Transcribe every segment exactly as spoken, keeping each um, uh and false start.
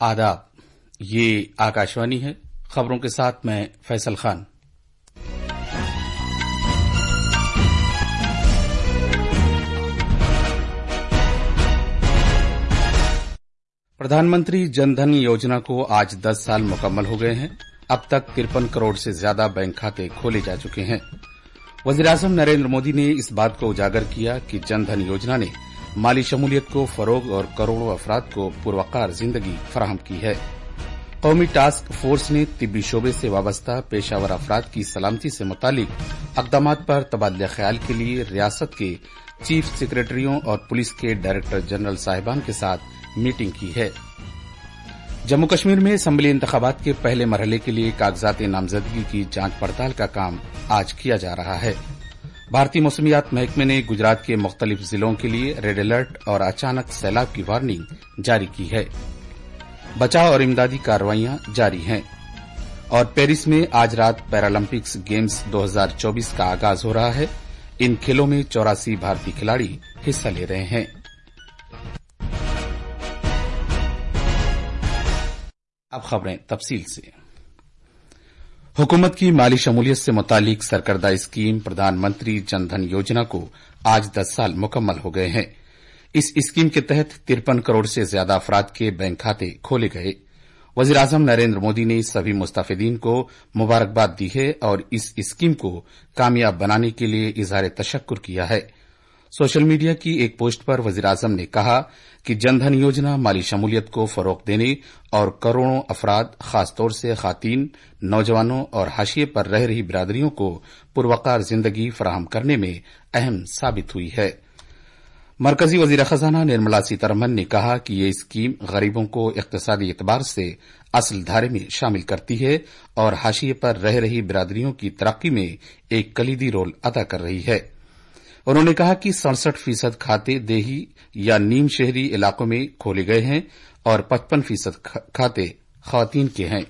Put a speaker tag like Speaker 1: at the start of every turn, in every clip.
Speaker 1: आदाब। ये आकाशवाणी है। खबरों के साथ मैं फैसल खान। प्रधानमंत्री जनधन योजना को आज दस साल मुकम्मल हो गए हैं। अब तक तिरपन करोड़ से ज्यादा बैंक खाते खोले जा चुके हैं। वजीर-ए-आजम नरेंद्र मोदी ने इस बात को उजागर किया कि जनधन योजना ने माली शमूलियत को फरोग और करोड़ों अफराद को पुरवकार जिंदगी फराहम की है। कौमी टास्क फोर्स ने तिब्बी शोबे से वाबस्ता पेशावर अफराद की सलामती से मुतालिक अक़दामात पर तबादला ख्याल के लिए रियासत के चीफ सेक्रेटरियों और पुलिस के डायरेक्टर जनरल साहिबान के साथ मीटिंग की है। जम्मू कश्मीर में असम्बली इंतखाबात के पहले मरहले के लिए कागजात नामजदगी की जांच पड़ताल का काम आज किया जा रहा है। भारतीय मौसमियात महकमे ने गुजरात के मुख्तलिफ जिलों के लिए रेड अलर्ट और अचानक सैलाब की वार्निंग जारी की है। बचाव और इमदादी कार्रवाइयां जारी हैं और पेरिस में आज रात पैरालंपिक्स गेम्स दो हज़ार चौबीस का आगाज हो रहा है। इन खेलों में चौरासी भारतीय खिलाड़ी हिस्सा ले रहे हैं। अब खबरें तफसील से। हुकूमत की माली शमूलियत से मुतालिक सरकर्दा स्कीम प्रधानमंत्री जनधन योजना को आज दस साल मुकम्मल हो गए हैं। इस स्कीम के तहत तिरपन करोड़ से ज्यादा अफराद के बैंक खाते खोले गए। वजीर-ए-आजम नरेंद्र मोदी ने सभी मुस्तफिदीन को मुबारकबाद दी है और इस स्कीम को कामयाब बनाने के लिए इजहार तशक्कुर किया है। सोशल मीडिया की एक पोस्ट पर वजीर-ए-आजम ने कहा कि जनधन योजना माली शमूलियत को फरोग देने और करोड़ों अफराद, खासतौर से खातीन, नौजवानों और हाशिए पर रह रही बिरादरियों को पुरवकार जिंदगी फराहम करने में अहम साबित हुई है। मरकजी वजीर खजाना निर्मला सीतारमण ने कहा कि ये स्कीम गरीबों को इक्तिसादी एतबार से असल धारे में शामिल करती है और हाशिए पर रह रही बिरादरियों की तरक्की में एक कलीदी रोल अदा कर रही है। उन्होंने कहा कि सड़सठ फीसद खाते देही या नीम शहरी इलाकों में खोले गए हैं और पचपन फीसद खाते खवातीन के हैं।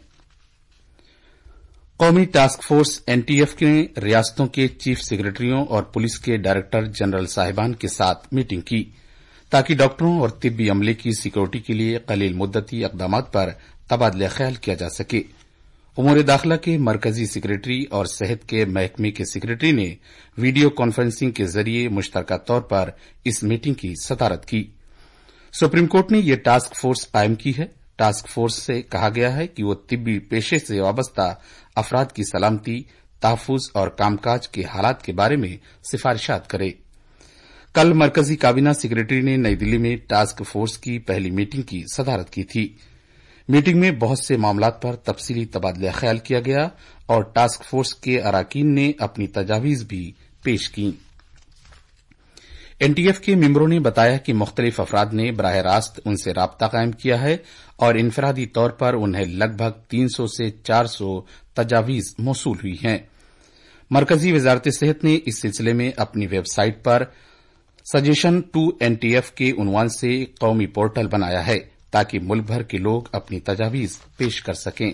Speaker 1: कौमी टास्क फोर्स एनटीएफ ने रियासतों के चीफ सेक्रेटरियों और पुलिस के डायरेक्टर जनरल साहिबान के साथ मीटिंग की ताकि डॉक्टरों और तिब्बी अमले की सिक्योरिटी के लिए कलील मुद्दती अक़दामात पर तबादला ख्याल किया जा सके। उमूर दाखिला के मरकजी सेक्रेटरी और सेहत के महकमे के सेक्रेटरी ने वीडियो कॉन्फ्रेंसिंग के जरिए मुश्तरका तौर पर इस मीटिंग की सदारत की। सुप्रीम कोर्ट ने यह टास्क फोर्स कायम की है। टास्क फोर्स से कहा गया है कि वो तिब्बी पेशे से वाबस्ता अफराद की सलामती, तहफ्फुज और कामकाज के हालात के बारे में सिफारिशात करे। कल मरकजी काबीना सेक्रेटरी ने नई दिल्ली में टास्क फोर्स की पहली मीटिंग की सदारत की थी। मीटिंग में बहुत से मामलात पर तफसीली तबादला ख्याल किया गया और टास्क फोर्स के अराकीन ने अपनी तजावीज भी पेश की। एनटीएफ के मेंबरों ने बताया कि मुख्तलिफ अफराद ने बराह रास्त उनसे राब्ता कायम किया है और इनफरादी तौर पर उन्हें लगभग तीन सौ से चार सौ तजावीज मौसूल हुई हैं। मरकजी वजारत सेहत ने इस सिलसिले में अपनी वेबसाइट पर सजेशन टू एनटीएफ के उन्वान से कौमी पोर्टल बनाया है ताकि मुल्क भर के लोग अपनी तजावीज पेश कर सकें।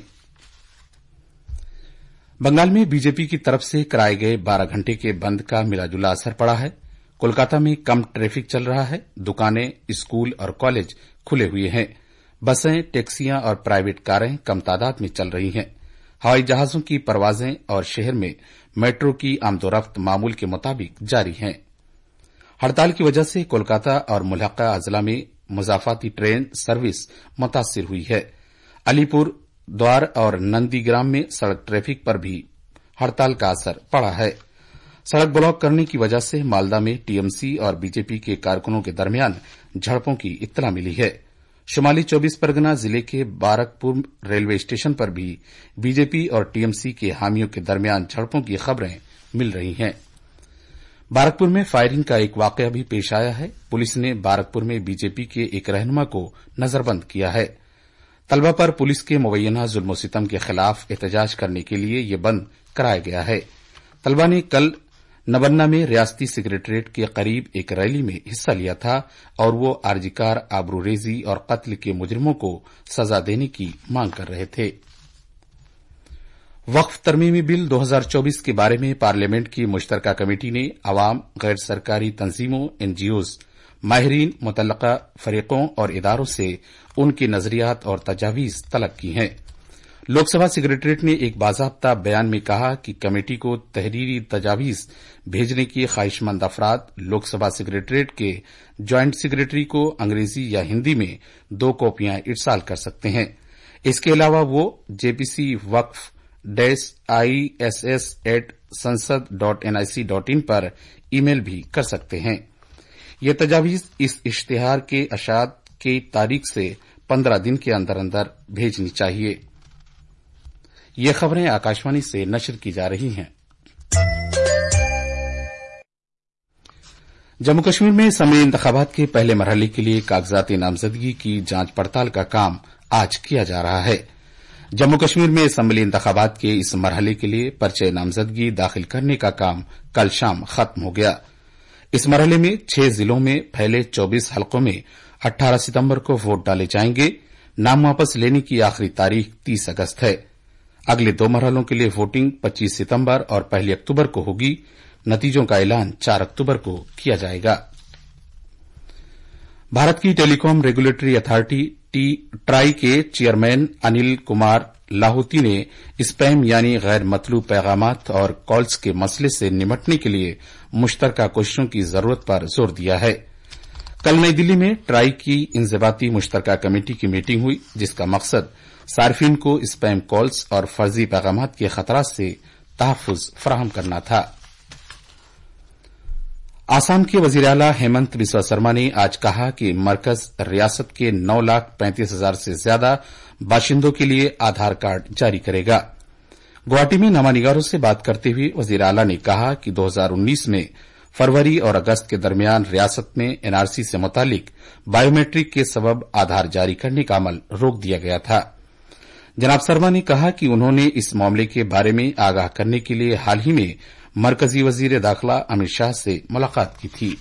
Speaker 1: बंगाल में बीजेपी की तरफ से कराए गए बारह घंटे के बंद का मिलाजुला असर पड़ा है। कोलकाता में कम ट्रैफिक चल रहा है। दुकानें, स्कूल और कॉलेज खुले हुए हैं। बसें, टैक्सियां और प्राइवेट कारें कम तादाद में चल रही हैं। हवाई जहाजों की परवाजें और शहर में मेट्रो की आमदोरफ्त मामूल के मुताबिक जारी हैं। हड़ताल की वजह से कोलकाता और मुल्हका अजला में मुजाफाती ट्रेन सर्विस मुतासिर हुई है। अलीपुर द्वार और नंदीग्राम में सड़क ट्रैफिक पर भी हड़ताल का असर पड़ा है। सड़क ब्लॉक करने की वजह से मालदा में टीएमसी और बीजेपी के कारकुनों के दरमियान झड़पों की इत्तला मिली है। शुमाली चौबीस परगना जिले के बारकपुर रेलवे स्टेशन पर भी बीजेपी और टीएमसी के हामियों के दरमियान झड़पों की खबरें मिल रही हैं। बारकपुर में फायरिंग का एक वाकया भी पेश आया है। पुलिस ने बारकपुर में बीजेपी के एक रहनुमा को नजरबंद किया है। तलबा पर पुलिस के मुबैना जुल्म सितम के खिलाफ एहतजाज करने के लिए यह बंद कराया गया है। तलबा ने कल नबन्ना में रियासती सेक्रेटरीट के करीब एक रैली में हिस्सा लिया था और वो आरजीकार, आबरूरेजी और कत्ल के मुजरिमों को सजा देने की मांग कर रहे थे। वक्फ तरमीमी बिल दो हज़ार चौबीस के बारे में पार्लियामेंट की मुश्तरका कमेटी ने अवाम, गैर सरकारी तंजीमों, एनजीओज, ماہرین، متعلقہ فریقوں اور اداروں سے ان کے نظریات اور تجاویز طلب کی ہیں۔ لوک سبھا سیکریٹریٹ نے ایک باضابطہ بیان میں کہا کہ کمیٹی کو تحریری تجاویز بھیجنے کی خواہش مند افراد لوک سبھا سیکریٹریٹ کے جوائنٹ سیکریٹری کو انگریزی یا ہندی میں دو کاپیاں ارسال کر سکتے ہیں۔ اس کے علاوہ وہ جے پی سی وقف dash I S S at Sansad dot N I C dot in پر ای میل بھی کر سکتے ہیں۔ یہ تجاویز اس اشتہار کے اشاعت کی تاریخ سے پندرہ دن کے اندر اندر بھیجنی چاہیے۔ یہ خبریں آکاشوانی سے نشر کی جا رہی ہیں۔ جموں کشمیر میں اسمبلی انتخابات کے پہلے مرحلے کے لیے کاغذات نامزدگی کی جانچ پڑتال کا کام آج کیا جا رہا ہے۔ جموں کشمیر میں اسمبلی انتخابات کے اس مرحلے کے لیے پرچے نامزدگی داخل کرنے کا کام کل شام ختم ہو گیا۔ اس مرحلے میں چھ ضلعوں میں پھیلے چوبیس حلقوں میں اٹھارہ ستمبر کو ووٹ ڈالے جائیں گے۔ نام واپس لینے کی آخری تاریخ تیس اگست ہے۔ اگلے دو مرحلوں کے لیے ووٹنگ پچیس ستمبر اور پہلی اکتوبر کو ہوگی۔ نتیجوں کا اعلان چار اکتوبر کو کیا جائے گا۔ بھارت کی telecom regulatory authority TRAI کے چیئرمین انل کمار لاہوتی نے اسپیم یعنی غیر مطلوب پیغامات اور کالز کے مسئلے سے نمٹنے کے لیے مشترکہ کوششوں کی ضرورت پر زور دیا ہے۔ کل نئی دلی میں ٹرائی کی انضباطی مشترکہ کمیٹی کی میٹنگ ہوئی، جس کا مقصد صارفین کو اسپیم کالز اور فرضی پیغامات کے خطرات سے تحفظ فراہم کرنا تھا۔ آسام کے وزیر اعلی ہیمنت بسوا سرما نے آج کہا کہ مرکز ریاست کے نو لاکھ پینتیس ہزار سے زیادہ باشندوں کے لیے آدھار کارڈ جاری کرے گا۔ گوہاٹی میں نامہ نگاروں سے بات کرتے ہوئے وزیر اعلی نے کہا کہ دو ہزار انیس میں فروری اور اگست کے درمیان ریاست میں این آر سی سے متعلق بایو میٹرک کے سبب آدھار جاری کرنے کا عمل روک دیا گیا تھا۔ جناب سرما نے کہا کہ انہوں نے اس معاملے کے بارے میں آگاہ کرنے کے لیے حال ہی میں مرکزی وزیر داخلہ امت شاہ سے ملاقات کی تھی۔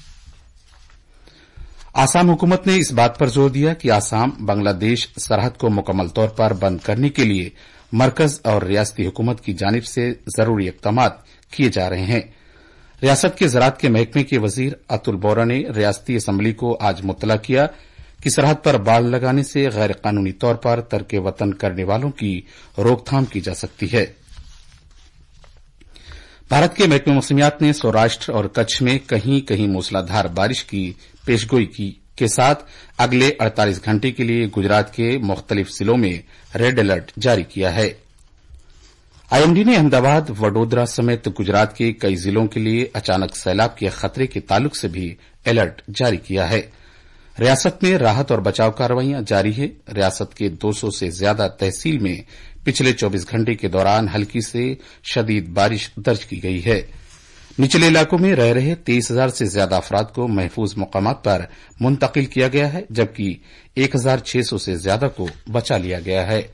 Speaker 1: آسام حکومت نے اس بات پر زور دیا کہ آسام بنگلہ دیش سرحد کو مکمل طور پر بند کرنے کے لیے مرکز اور ریاستی حکومت کی جانب سے ضروری اقدامات کیے جا رہے ہیں۔ ریاست کے زراعت کے محکمے کے وزیر اتل بورا نے ریاستی اسمبلی کو آج مطلع کیا کہ سرحد پر باڑ لگانے سے غیر قانونی طور پر ترک وطن کرنے والوں کی روک تھام کی جا سکتی ہے۔ بھارت کے محکمہ موسمیات نے سوراشٹر اور کچھ میں کہیں کہیں موسلادھار بارش کی پیشگوئی کی کے ساتھ اگلے اڑتالیس گھنٹے کے لیے گجرات کے مختلف ضلعوں میں ریڈ الرٹ جاری کیا ہے۔ آئی ایم ڈی نے احمد آباد، وڈودرا سمیت گجرات کے کئی ضلعوں کے لیے اچانک سیلاب کے خطرے کے تعلق سے بھی الرٹ جاری کیا ہے۔ ریاست میں راحت اور بچاؤ کارروائیاں جاری ہیں۔ ریاست کے دو سو سے زیادہ تحصیل میں پچھلے چوبیس گھنٹے کے دوران ہلکی سے شدید بارش درج کی گئی ہے۔ نچلے علاقوں میں رہ رہے تیئیس ہزار سے زیادہ افراد کو محفوظ مقامات پر منتقل کیا گیا ہے، جبکہ ایک ہزار چھ سو سے زیادہ کو بچا لیا گیا ہے۔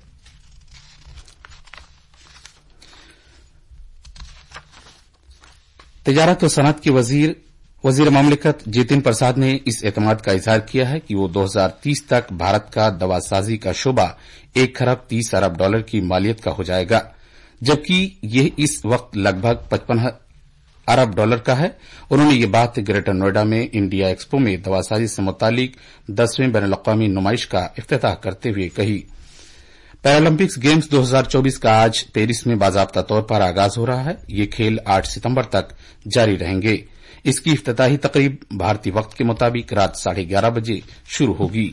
Speaker 1: تجارت و صنعت کے وزیر وزیر مملکت جتن پرساد نے اس اعتماد کا اظہار کیا ہے کہ وہ دو ہزار تیس تک بھارت کا دوا سازی کا شعبہ ایک خرب تیس ارب ڈالر کی مالیت کا ہو جائے گا، جبکہ یہ اس وقت لگ بھگ پچپن ارب ڈالر کا ہے۔ انہوں نے یہ بات گریٹر نوئیڈا میں انڈیا ایکسپو میں دوا سازی سے متعلق دسویں بین الاقوامی نمائش کا افتتاح کرتے ہوئے کہی۔ پیرالمپکس گیمز دو ہزار چوبیس کا آج پیرس میں باضابطہ طور پر آغاز ہو رہا ہے۔ یہ کھیل آٹھ ستمبر تک جاری رہیں گے۔ اس کی افتتاحی تقریب بھارتی وقت کے مطابق رات ساڑھے گیارہ بجے شروع ہوگی۔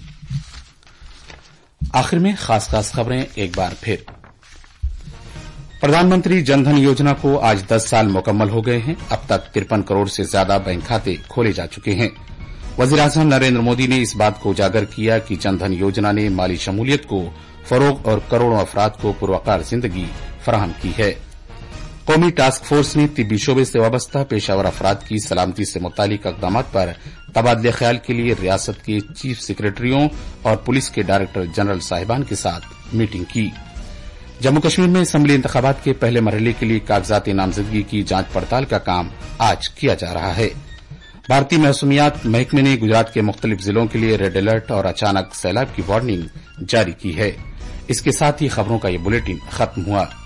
Speaker 1: آخر میں خاص خاص خبریں ایک بار پھر۔ پردھان منتری جن دھن یوجنا کو آج دس سال مکمل ہو گئے ہیں۔ اب تک ترپن کروڑ سے زیادہ بینک کھاتے کھولے جا چکے ہیں۔ وزیر اعظم نریندر مودی نے اس بات کو اجاگر کیا کہ جن دھن یوجنا نے مالی شمولیت کو فروغ اور کروڑوں افراد کو پروقار زندگی فراہم کی ہے۔ قومی ٹاسک فورس نے طبی شعبے سے وابستہ پیشہ ور افراد کی سلامتی سے متعلق اقدامات پر تبادلہ خیال کے لیے ریاست کے چیف سیکریٹریوں اور پولیس کے ڈائریکٹر جنرل صاحبان کے ساتھ میٹنگ کی۔ جموں کشمیر میں اسمبلی انتخابات کے پہلے مرحلے کے لیے کاغذات نامزدگی کی جانچ پڑتال کا کام آج کیا جا رہا ہے۔ بھارتی موسمیات محکمے نے گجرات کے مختلف ضلعوں کے لیے ریڈ الرٹ اور اچانک سیلاب کی وارننگ جاری کی ہے۔ اس کے ساتھ ہی خبروں کا یہ بلیٹن ختم ہوا۔